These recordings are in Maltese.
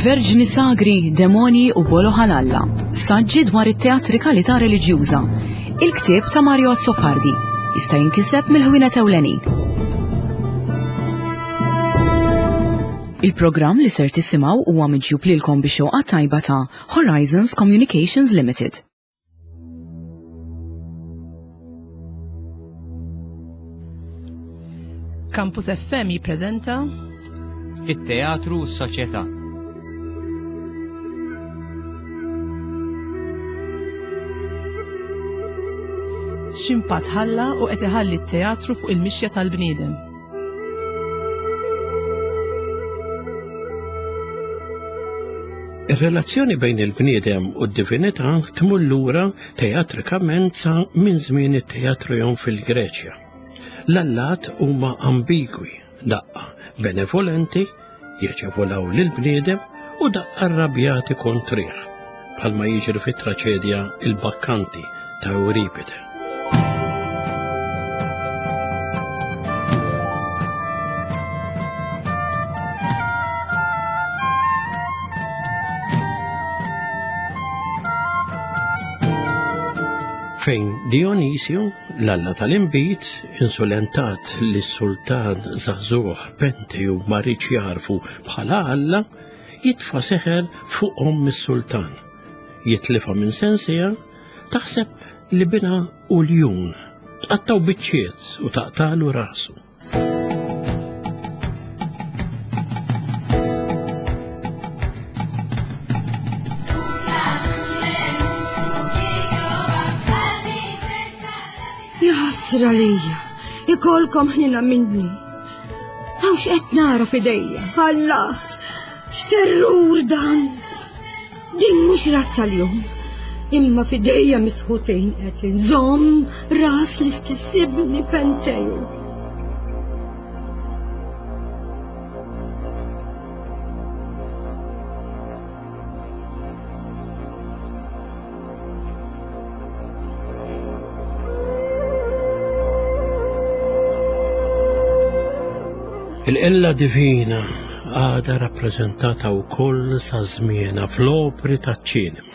Verġni sagri, demoni u bolo ħalalla. Saġġi dwar it-teatrikalità reliġjuża. Il-ktieb ta' Mario Azzopardi jista' jinkiseb mill-ħwienet ewlenin. Il-programm li ser tisimgħu huwa miġjub lilkom bix-xewqa tajba ta' Horizons Communications Limited. Campus FM jippreżenta it-teatru u s-soċjetà. X'impatt ħalla u qed iħalli t-teatru fuq il-mixja tal-bniedem. Ir-relazzjoni bejn il-bniedem u d-divinità tmur lura teatrikament sa minn żmien it-teatrion fil-Greċja. L-allat huma ambigwi, daqqa benevolenti jeċevolaw lill-bniedem u daqqa arrabjati kontrih, bħalma jiġri fit-traċedja Il-Bakkanti ta' Euripide. Fejn Dionisio, l-alla tal-imbit, insolentat li s-sultan Zazuh, Penti u Mariċ jarfu bħala alla, jitfa seħer fuqhom mis-sultan. Jitlifa minn sensija, taħseb li bina u l-jun, tqattaw biċċiet u taqtalu rasu. Lija, ikolkom ħnina minni. Għaw x'qed nara f'idejja. Alla, x'terrur dan. Din mhux ras tal-jum. Imma f'idejja misħutejn qed inżomm ras l-istess ibni Penteju. Il-qella divina għada rappreżentata wkoll sa żmienha fl-opri taċ-ċinema.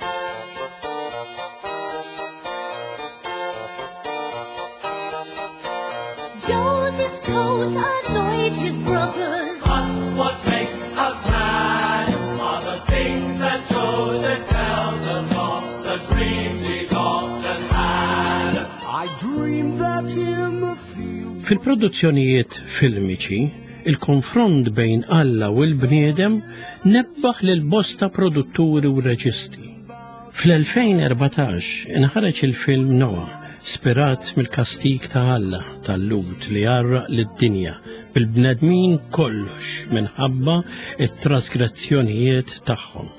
Joseph's coat annoyed his brothers. What makes us mad are the things that Joseph tells us of, the dreams he's often had. I dreamed that in the field. Fil-produzzjonijiet filmiċi, il-konfront bejn Alla u l-bniedem nebbaħ lil bosta produtturi u reġisti. Fl-2014 inħareġ il-film Noah, spirat mill-kastik ta' Alla tal-Lut li jarraq lid-dinja bil-bnedmin kollox minħabba it-trasgressjonijiet tagħhom.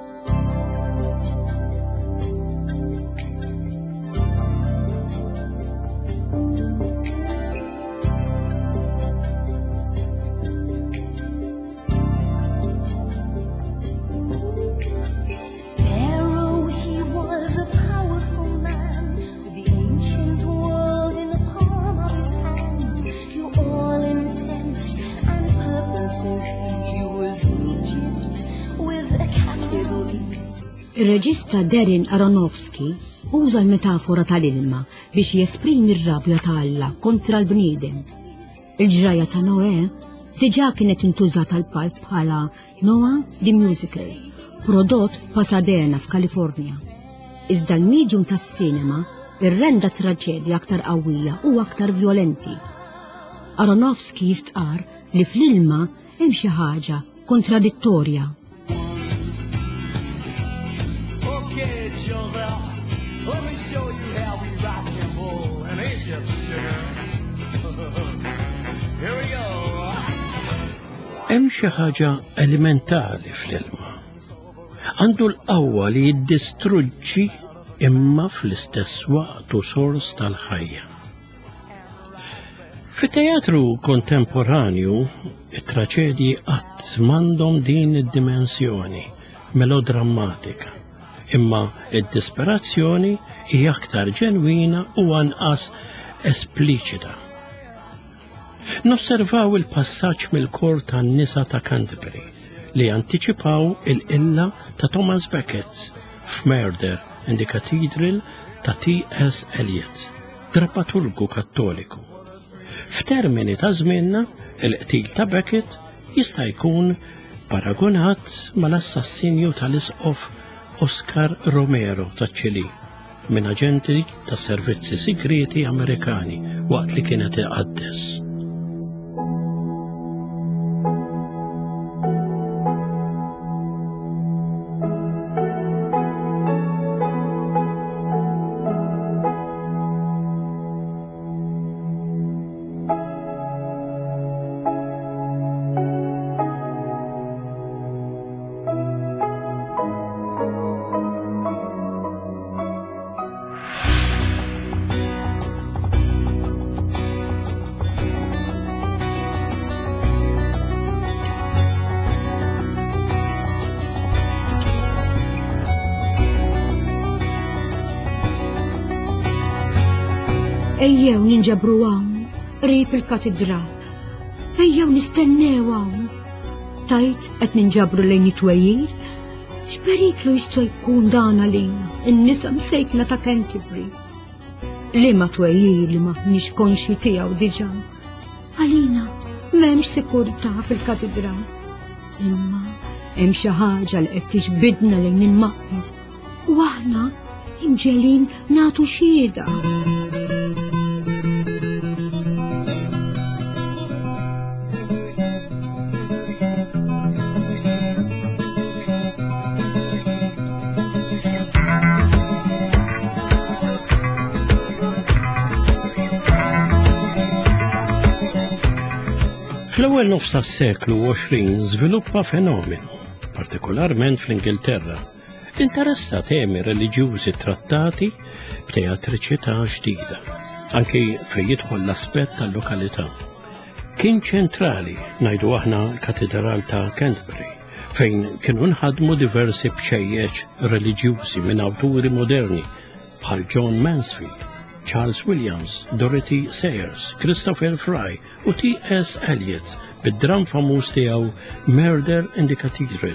Ir-reġista Darren Aronofsky uża l-metafora tal-ilma biex jesprimi r-rabja ta' Alla kontra l-bniedem. Il-ġraja ta' Noè diġà kienet intużata l-palp bħala Noah the Musical, prodott f'Pasadena f'Kalifornja. Iżda l-medium tas-sinema irrenda traġedja aktar qawwija u aktar violenti. Aronofsky jistqar li fl-ilma hemm xi ħaġa kontradittorja. Let me show you how we rock and roll in Egypt, sugar. Here we go. Hemm xi ħaġa elementali fl-ilma. Għandu l-qawwa li jiddistruġġi imma fl-istess waqt u sors tal-ħajja. Fit-teatru kontemporanju, it-traċedji qatt m'għandhom din id-dimensjoni melodrammatika. Imma id-disperazzjoni hija aktar ġenwina u anqas espliċita. Nosservaw il-passaġġ mill-kor tan-nisa ta' Canterbury li antiċipaw il-illa ta' Thomas Becket f'Murder in the Cathedral ta' T.S. Eliot, dramaturgu kattoliku. F'termini ta' żmienna, il-qtil ta' Becket jista' jkun paragonat mal-assassinju tal-isqof Oscar Romero ta' Ċili minn aġenti tas servizzi sigreti Amerikani waqt li kienet iqaddes. Ejjew ninġabru hawn, qrib il-katedral. Ejjew nistennew hawn. Tajt qed ninġabru lejn it-twejjir. X'periklu jista' jkun dan għalina, in-nisa msejkla ta' Canterbury. Liema twejjir li m'aħniex konxi tiegħu diġà. Għalina m'hemmx sikurtà fil-katedral. Imma hemm xi ħaġa li qed tixbidna lejn il-maqdis u aħna imġelin nagħtu xhieda. Fl-ewwel nofs tas-seklu 20 żviluppa fenomenu, partikolarment fl-Ingilterra, li interessa temi reliġjużi trattati b'teatriċità ġdida, anki fejn jidħol l-aspett tal-lokalità. Kien ċentrali ngħidu aħna l-Katedral ta' Canterbury, fejn kienu nħadmu diversi bċejjeġ reliġjużi minn awturi moderni bħal John Mansfield, Charles Williams, Dorothy Sayers, Christopher Fry u T.S. Eliot bid-dram famuż tiegħu Murder in the Cathedral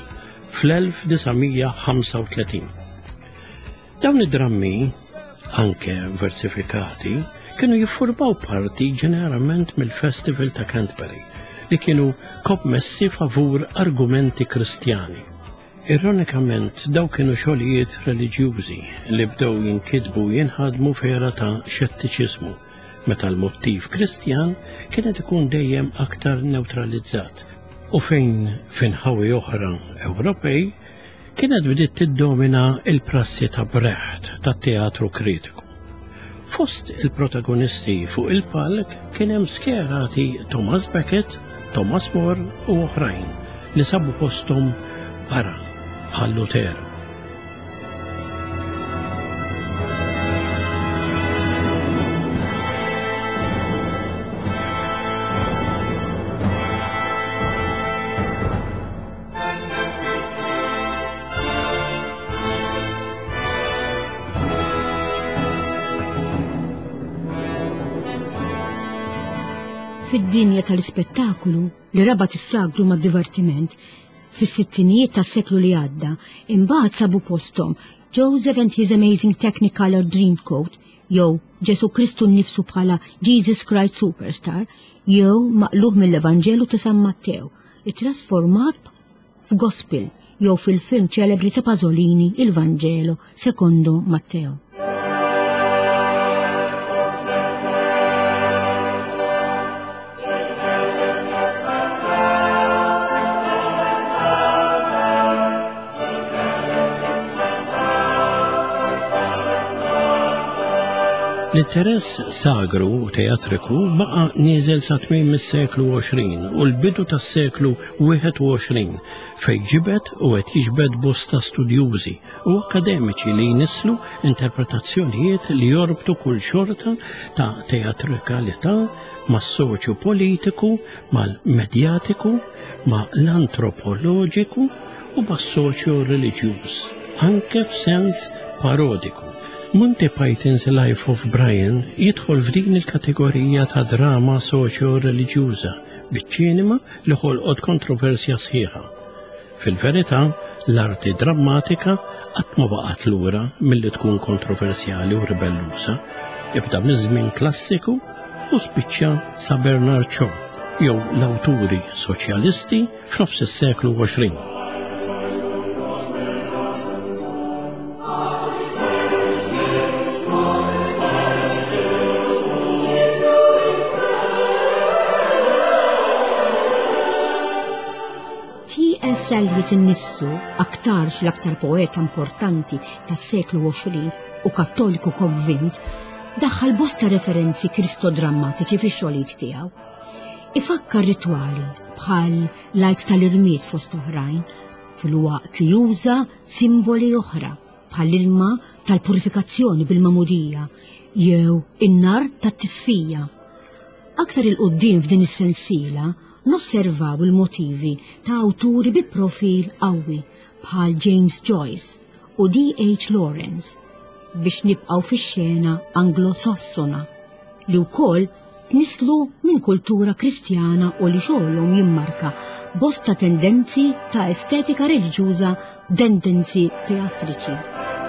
fl-1935. Dawn id-drammi, anke versifikati, kienu jiffurmaw parti ġeneralment mill-Festival ta' Canterbury li kienu kommessi favur argumenti kristjani. Ironikament, daw kienu xogħlijiet reliġjużi li bdew jinkitbu jinħadmu fera ta' xettiċiżmu, meta l-mottiv kristjan kienet ikun dejjem aktar neutralizzat u fejn finħawi oħra Ewropej kienet bdiet tiddomina il-prassi ta' Brecht tat-teatru kritiku. Fost il-protagonisti fuq il-palk kien hemm skjerati Thomas Becket, Thomas More u oħrajn li sabu posthom barra bħal Lutero. Fid-dinja tal-ispettakolu li rabat is-sagru mad-divertiment, fis-sittinijiet tas-seklu li għadda, imbagħad sabu posthom Joseph and his Amazing Technicolor Dreamcoat, jew Ġesu Kristu nnifsu bħala Jesus Christ Superstar, jew maqluh mill-Evanġelu ta' San Mattew, ittrasformat f'gospel jew fil-film ċelebri ta' Pasolini Il-Vanġelo sekondo Matteo. L-interess sagru u teatriku baqa nieżel sa tmiem mis-seklu 20 u l-bidu tas-seklu 21 fejn ġibet u qed jiġbed bosta studjużi u akademiċi li jnislu interpretazzjonijiet li jorbtu kull xorta ta' teatrikalità mas-soċju politiku, mal-medjatiku, ma' l-antropoloġiku u mas-soċju reliġjuż, anke f'sens parodiku. Monty Python's Life of Brian jidħol f'din il-kategorija ta' drama soċjo-reliġjuża biċ-ċinema li ħolqot kontroversja sħiħa. Fil-verità, l-arti drammatika qatt ma baqgħet lura milli tkun kontroversjali u ribellusa, ibda miż-żmien klassiku u spiċċa sa Bernard Shaw jew l-awturi soċjalisti f'nofs is-seklu 20. T.S. Eliot innifsu, aktarx l-aktar poeta importanti tas-seklu 20 u kattoliku konvint, daħħal bosta referenzi kristodrammatiċi fix-xogħlijiet tiegħu. Ifakkar ritwali bħal l-art tal-irmiet fost oħrajn, fil-waqt li juża simboli oħra bħal ilma tal-purifikazzjoni bil-mamudija jew in-nar tat-tisfija. Aktar il-qudiem f'din is-sensiela nosservaw il-motivi ta' awturi bi profil qawwi bħal James Joyce u D.H. Lawrence biex nibqgħu fix-xena anglosassona li wkoll nislu minn kultura kristjana u li xogħolhom jimmarka bosta tendenzi ta' estetika reliġjuża, tendenzi teatriċi.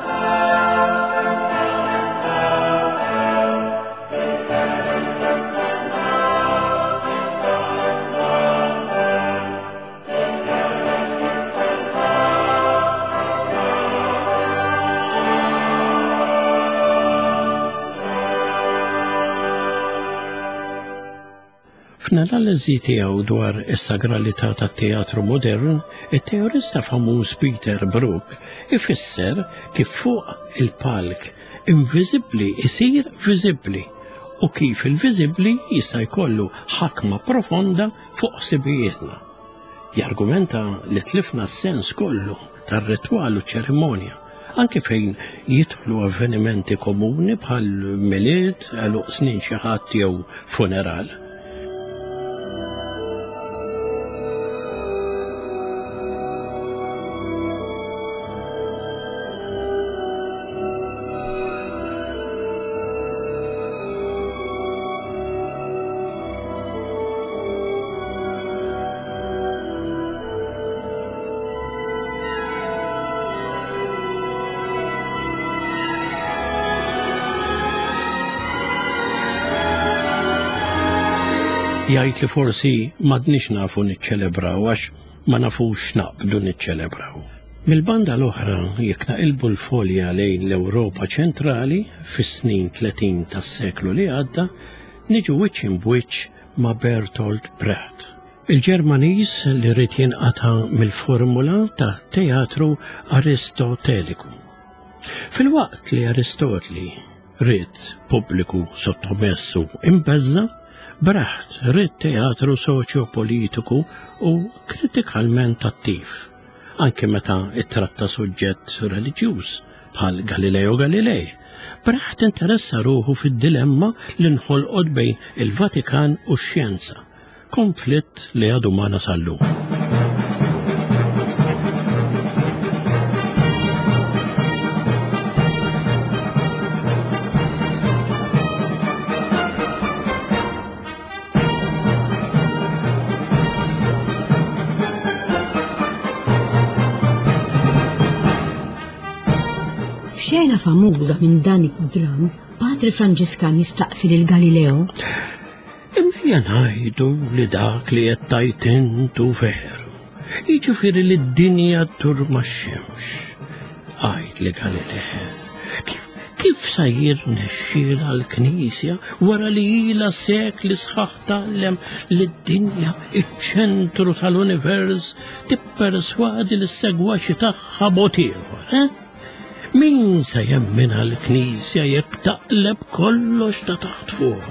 F'analiżi tiegħu dwar is-sagralità tat-teatru modern, it-teorista famuż Peter Brook ifisser kif fuq il-palk inviżibbli isir viżibbli u kif il-viżibbli jista' jkollu ħakma profonda fuq ħsibijietna. Jargumenta li tlifna s-sens kollu tar-ritwal u ċerimonja, anke fejn jidħlu avvenimenti komuni bħal milied, għaluq snin xi ħadd jew funeral. Jgħid li forsi m'għadniex nafu niċċelebraw għax ma nafux naqbdu niċċelebraw. Mill-banda l-oħra jekk naqilbu l-folja lejn l-Ewropa ċentrali fis-snin 30 tas-seklu li għadda, niġu wiċċ imbuċċ ma' Bertolt Brecht, il-Ġermaniż li rrid jinqata' mill-formula ta' teatru aristoteliku. Fil-waqt li Aristotli rid pubbliku sottomessu imbeżza, Brecht rid teatru soċjopolitiku u kritikalment attiv, anke meta ittratta suġġett reliġjuż bħal Galileo Galilei. Brecht interessa ruħu fid-dilemma li nħolqod bejn il-Vatikan u x-xjenza, konflitt li għadu ma nasallu. Xena famuża minn dan id-dram, Patri Franġiskan jistaqsi lil Galileo. Imma ngħidu li dak li qed tajt intu veru. Jiġifieri li d-dinja tdur max-xemx. Għajd li Galileo. Kif sa jirnexxielha l-Knisja wara li ilha sekli sħaħ tgħallem li d-dinja iċ-ċentru tal-univers tipperswadi lis-segwaċi tagħha b'mod ieħor, Min se jemminha l-Knisja jekk taqleb kollox ta' taħt fuqha?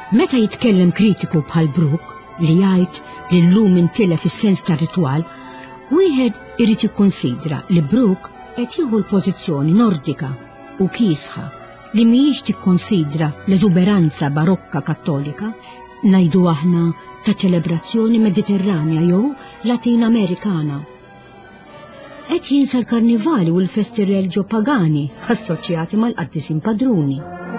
Meta jitkellem kritiku bħal Brooke li jgħid li llum intilef fis-sens tar-ritwal, wieħed irid jikkonsidra li Brooke qed jieħu l-pożizzjoni nordika u kiesħa li mhijiex tikkonsidra l-eżuberanza barokka kattolika, ngħidu aħna ta' ċelebrazzjoni mediterranja jew Latin Amerikana. Qed jinsa l-karnivali u l-festi religjo pagani assoċjati mal-qaddisin padruni.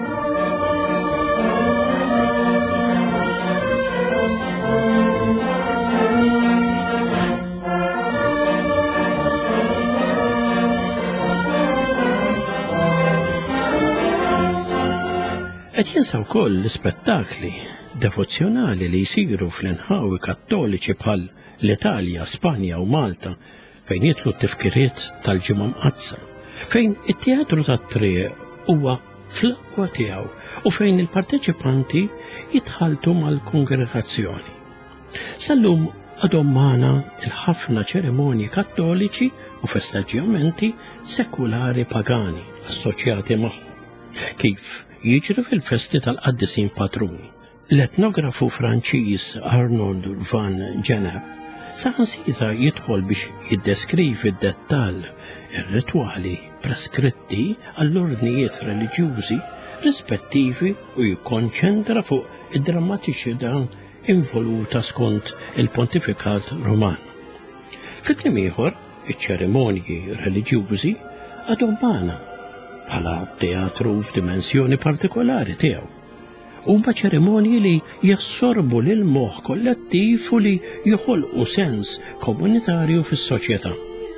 Qed jinsaw wkoll l-ispettakli devozzjonali li jsiru fl-inħawi kattoliċi bħal l-Italja, Spanja u Malta fejn jitlu t-tifkiriet tal-ġimgħa mqazza, fejn it-teatru tat-triq huwa fl-aqwa tiegħu u fejn il-parteċipanti jitħaltu mal-kongregazzjoni. Sallum għadhom magħna il-ħafna ċerimonji kattoliċi u festaġġjamenti sekulari pagani assoċjati magħhom, kif jiġri fil-festi tal-qaddisin patruni. L-etnografu Franċiż Arnold van Gennep saħansitra jidħol biex jiddeskrivi d-dettall ir-ritwali preskritti għall-ordnijiet reliġjużi rispettivi u jikkonċentra fuq id-drammatiċità involuta skont il-pontifikat Roman. Fit-kliem ieħor, iċ-ċerimonji reliġjużi għadhom magħna bħala teatru f'dimensjoni partikolari tiegħu. Huma ċerimonji li jassorbu lil moħħ kollettiv u li joħolqu sens komunitarju fis-soċjetà.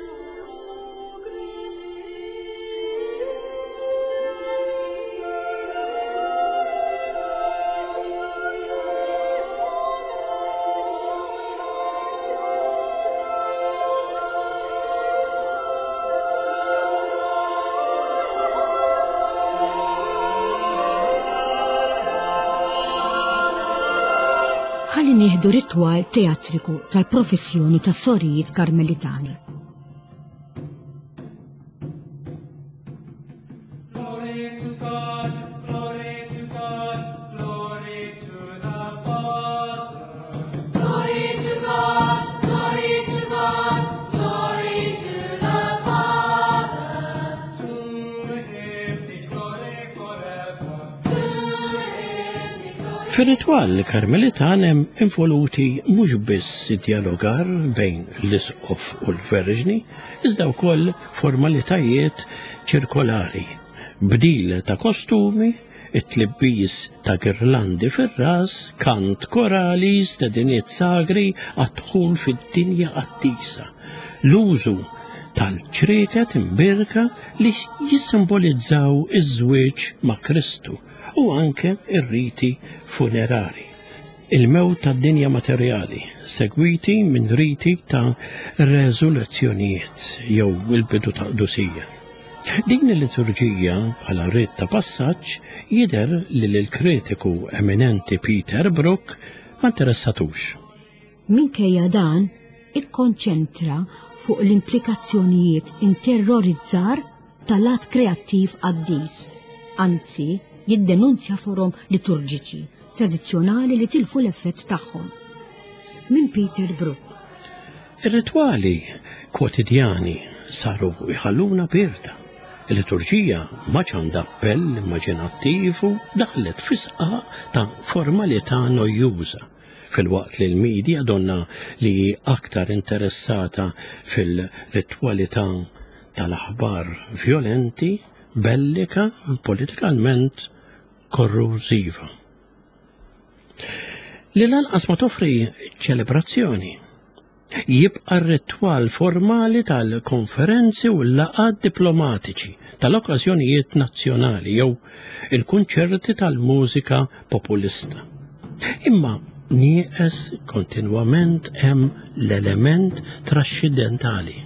Ħalli nieħdu ritwal teatriku tal-professjoni tas-sorijiet Karmelitani. Fir-ritwal Karmelitan hemm involuti mhux biss dialogar bejn l-isqof u l-verġni, iżda wkoll formalitajiet ċirkolari, bdil ta' kostumi, it-tlibbis ta' girlandi fir-ras, kant korali, stediniet sagri għad-dħul fid-dinja qattisa, l-użu tal-ċrieket imbirka li jissimbolizzaw iż-żwieġ ma' Kristu u anke ir-riti funerari. Il-mewt tad-dinja materjali, segwiti minn riti ta' reżoluzzjonijiet jew il-bidu ta' qdusija. Din il-liturġija bħala rit ta' passaġġ jidher li l-kritiku eminenti Peter Brook ma interessatux. Minkejja dan ikkonċentra fuq l-implikazzjonijiet interrorizzar tal-att kreattiv qaddis, anzi jiddenunzja forom liturġiċi tradizzjonali li tilfu l-effett tagħhom. Min Peter Brook. Ir-ritwali kwotidjani saru jħalluna birta. Il-liturġija ma ċanda appell immaġinattiv u daħlet fisqa ta' formalità nojjuża. Fil-waqt li l-medja donna li aktar interessata fil-ritwalità tal-aħbar violenti, bellika, politikalment korrużiva. Li lanqas ma toffri ċelebrazzjoni. Jibqa' r-ritwal formali tal-konferenzi u l-laqgħat diplomatiċi tal-okkażjonijiet nazzjonali jew il-kunċerti tal-mużika populista. Imma nieqes kontinwament hemm l-element traxxidentali.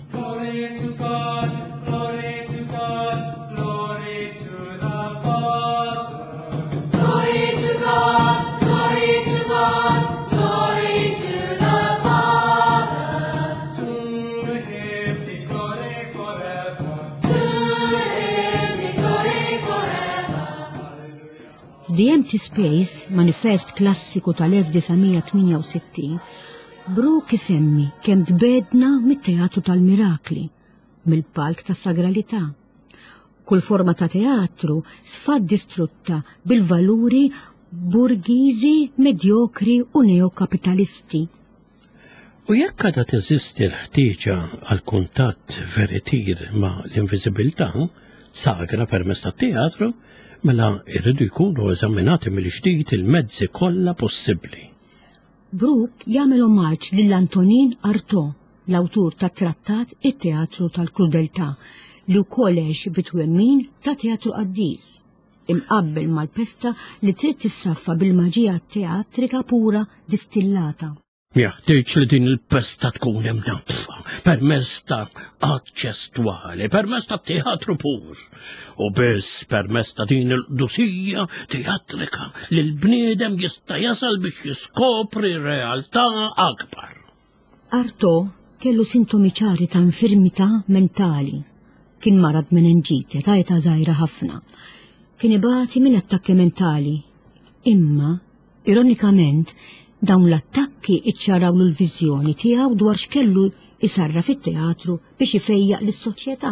The Empty Space, manifest klassiku tal-1968, Brooke isemmi kemm tbedna mit-teatru tal-mirakli, mill-palk tas-sagralità. Kull forma ta' teatru sfad distrutta bil-valuri burgiżi, medjokri u neokapitalisti. U jekk għadha teżisti l-ħtieġa għal kuntatt veritir ma' l-inviżibilità sagra permezz tat-teatru, mela jridu jkunu eżaminati mill-ġdid il-mezzi kollha possibbli. Brooke jagħmel omaġġ lil Antonin Artaud, l-awtur tat-trattat it-teatru tal-krudeltà, li wkoll għex bitwemmin ta' teatru qaddis, imqabbel mal-pesta li trid tissaffa bil-maġija teatrika pura distillata. Jaħtieġ li din il-pesta tkun imnatfa permezz ta' aċċestwali, permezz ta' teatru pur, u biss permezz ta' din il-dusija teatrika li l-bniedem jista' jasal biex jiskopri realtà akbar. Artaud kellu sintomi ċari ta' infirmità mentali. Kien marad meningite ta' età żgħira ħafna. Kien ibati minn attakki mentali. Imma, ironikament, dawn l-attakki iċċaraw l-viżjoni tiegħu dwar x'kellu isarra fit-teatru biex ifejjaq lis-soċjetà.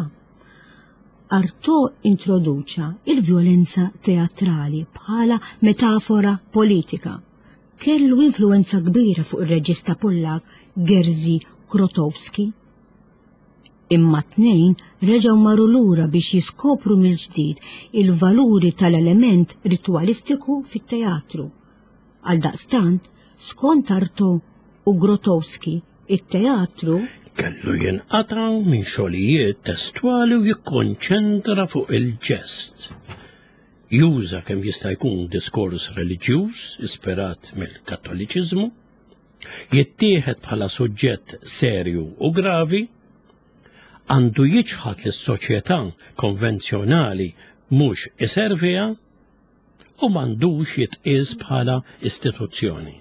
Artaud introduċa il-vjolenza teatrali bħala metafora politika. Kellu influenza kbira fuq ir-reġista Pollak Jerzy Grotowski. Imma t-tnejn reġgħu marru lura biex jiskopru mill-ġdid il-valuri tal-element ritwalistiku fit-teatru. Għaldaqstant, skont Artaud u Grotowski, it-teatru kellu jinqata' minn xogħlijiet testwali u jikkonċentra fuq il-ġest. Juża kemm jista' jkun diskors reliġjuż ispirat mill-Kattoliċiżmu, jittieħed bħala suġġett serju u gravi, għandu jiġħad lis-soċjetà konvenzjonali mhux iservija u m'għandux jitqies bħala istituzzjoni.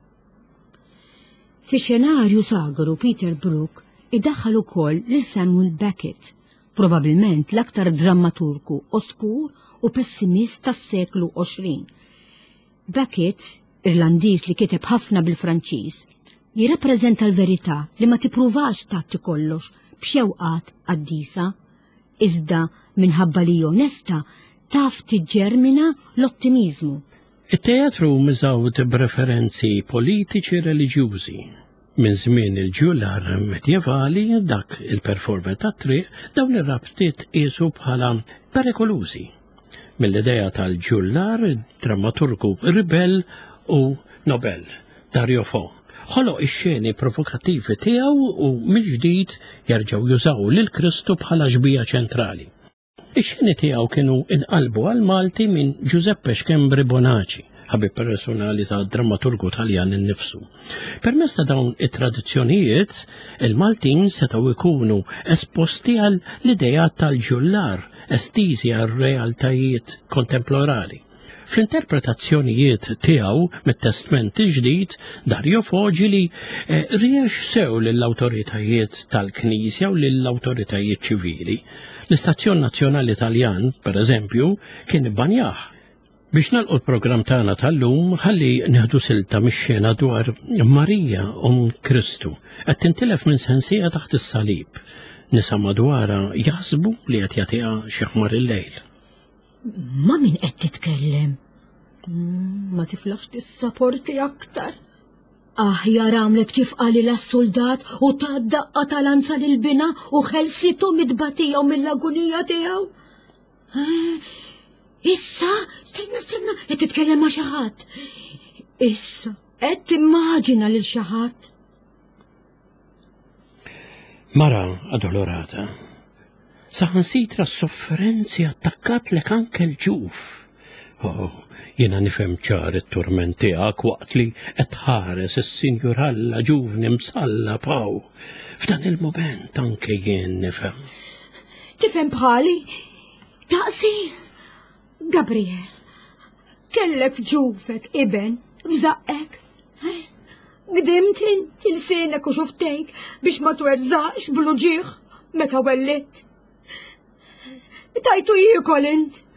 Fi xenarju sagru Peter Brook iddaħħal ukoll lil Samuel Beckett, probabbilment l-aktar drammaturgu oskur u pessimist tas-seklu 20. Beckett, Irlandiż li kiteb ħafna bil-Franċiż, jirrappreżenta l-verità li ma tippruvax tagħti kollox b'xewqat qaddisa, iżda minħabba li onesta taf tiġġermina l-ottimiżmu. Il-teatru miżawt b'referenzi politiċi reliġjużi. Minn żmien il-ġullar medjevali dak il-performer tat-triq dawn ir-rabtiet qisu bħala perikolużi. Mill-idea tal-ġullar drammaturgu ribell u Nobel, Dario Fo, ħoloq ix-xeni provokattivi tiegħu u mill-ġdid jerġgħu jużaw lil Kristu bħala ġbija ċentrali. Ix-xeni tiegħu kienu inqalbu għal Malti minn Giuseppe Schembri Bonacci, ħabib personali ta' drammaturgu Taljan innifsu. Permezz ta' dawn it-tradizzjonijiet, il-Maltin setgħu jkunu esposti għal l-idea tal-ġullar estiżi għal realtajiet kontemporani. Fl-interpretazzjonijiet tiegħu mit-testament ġdid, Dario Fo li riex sew lill-awtoritajiet tal-Knisja u lill-awtoritajiet ċivili. L-Istazzjon Nazzjonali Taljan, pereżempju, kien ibbanjah. Biex nagħlqu l-programm tagħna tal-lum ħalli nieħdu silta mix-xena dwar Marija Kristu qed tintilef minn sensija taħt is-salib. Nisa madwara jaħsbu li qed jagħtiha xi ħmar il-lejl. Ma min qed titkellem? Ma tiflax tissapporti aktar. Aħjar għamlet kif qali l-soldat u tad-daqqa tal-anza lil-bina u ħelsitu mid-batija u mill-agunija tiegħu. Issa, stenna, qed titkellem ma' xi ħadd. Issa, qed timmaġina lil xi ħadd. Mara addolorata, saħansitra s-sofferenzi attakkat lek anke l-ġuf. Jiena nifhem ċar it-turment tiegħek waqt li qed ħares is-Sinjuralla ġuvni msalla paw. F'dan il-mument anke jien nifhem. Tifhem bħali? Taqsi? Gabriel, kellek f'ġufek iben, f'żaqqek. Gdimt int il-senek u xuftejk biex ma twerzaqx bluġieħ meta wellit. Tajtu jiekol int,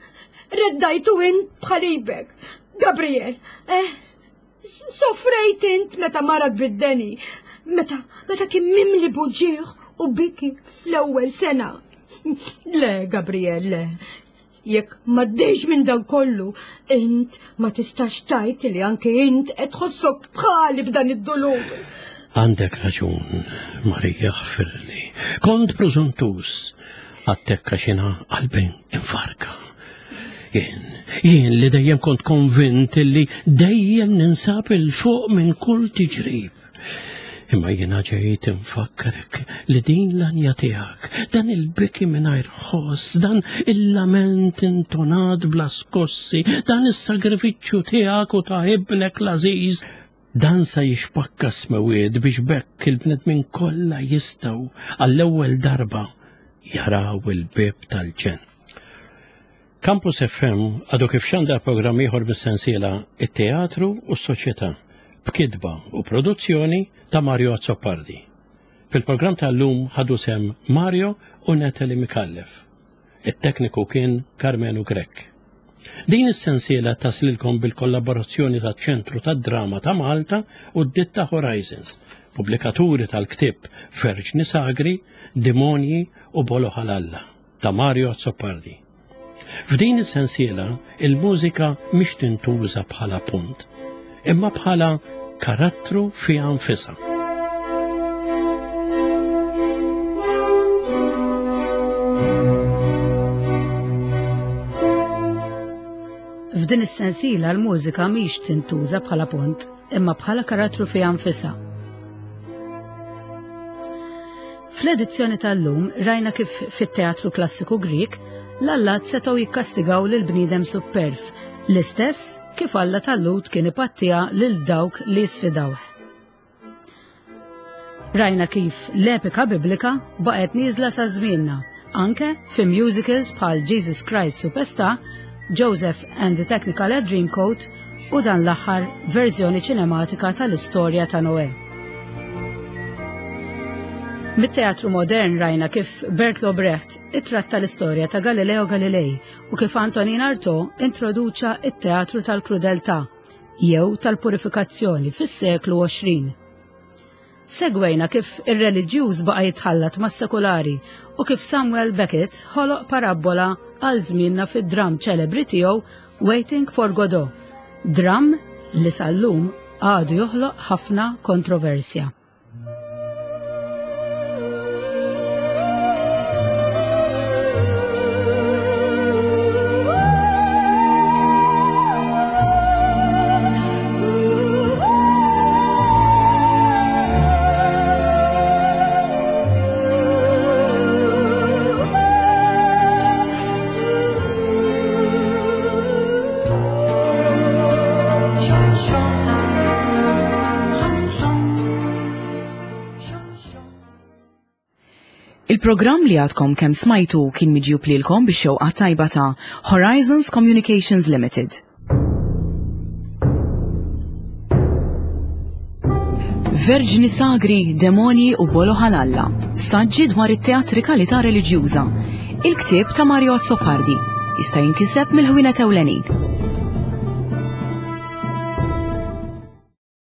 reddajtu int bħalibek. Gabriel, soffrejt int meta marad bid-deni, meta kien mimli buġieħ u biki fl-ewwel sena. Le, Gabriel, le. Jekk maddejx minn dan kollu, int ma tistax tajt li anke int qed tħossok bħali b'dan id-dolur. Għandek raġun, Marija ħfirli. Kont preżuntus, għattekka xina qalbin infarka. Jien li dejjem kont konvint li dejjem ninsab il-fuq minn kull tiġrib. Imma jiena ġejt infakkarek li din l-anja tiegħek, dan il-biki mingħajr ħoss, dan il-lament intonat bla skossi, dan is-sagrifiċċju tiegħek u ta' ibnek l-Aziz, dan sa jixpakka smewied biex bekk il-bnedmin kollha jistgħu għall-ewwel darba jaraw il-bib tal-ġen. Campus FM għadu kif xandar programm ieħor bis-sensiela it-teatru u s-soċjetà b'kitba u produzzjoni ta' Mario Azzopardi. Fil-programm tal-lum ħadu sem Mario u Natalie Mikallef. Il-tekniku kien Carmenu Grek. Din is-sensiela taslilkom bil-kollaborazzjoni ta' ċentru tad-Drama ta' Malta u d-Ditta Horizons, pubblikaturi tal-ktib Verġni Sagri, Demonji u Bolo Ħalalla ta' Mario Azzopardi. F'din is-sensiela il-mużika mhix tintuża bħala punt, imma bħala karattru fi anfisha. F'din is-sensiela l-mużika mhix tintuża bħala punt, imma bħala karattru fi anfisha. Fl-edizzjoni tal-lum rajna kif fit-teatru klassiku Grik l-allat setgħu jikkastigaw lil bniedem superf, l-istess kif Alla tal-Lut kien ipattija lil dawk li sfidawh. Rajna kif l-epika biblika baqgħet nieżla sa żmienna, anke fi musicals bħal Jesus Christ Superstar, Joseph and the Technicolor Dreamcoat u dan l-aħħar verżjoni ċinematika tal-istorja ta' Noè. Mit-teatru modern rajna kif Bertolt Brecht ittratta l-istorja ta' Galileo Galilei u kif Antonin Artaud introduċa it-teatru tal-krudeltà jew tal-purifikazzjoni fis-seklu 20. Segwejna kif ir-reliġjuż baqa' jitħallat mas-sekulari u kif Samuel Beckett ħoloq parabola għal żmienna fid-dram ċelebri tiegħu Waiting for Godot, dram li sal-lum għadu joħloq ħafna kontroversja. Il-programm li għadkom kemm smajtu kien miġjub lilkom bix-xewqa tajba ta' Horizons Communications Limited. Verġni Sagri, Demonji u Bolo Ħalalla, saġġi dwar it-teatrikalità reliġjuża. Il-ktieb ta' Mario Azzopardi jista' jinkiseb mill-ħwienet ewlenin.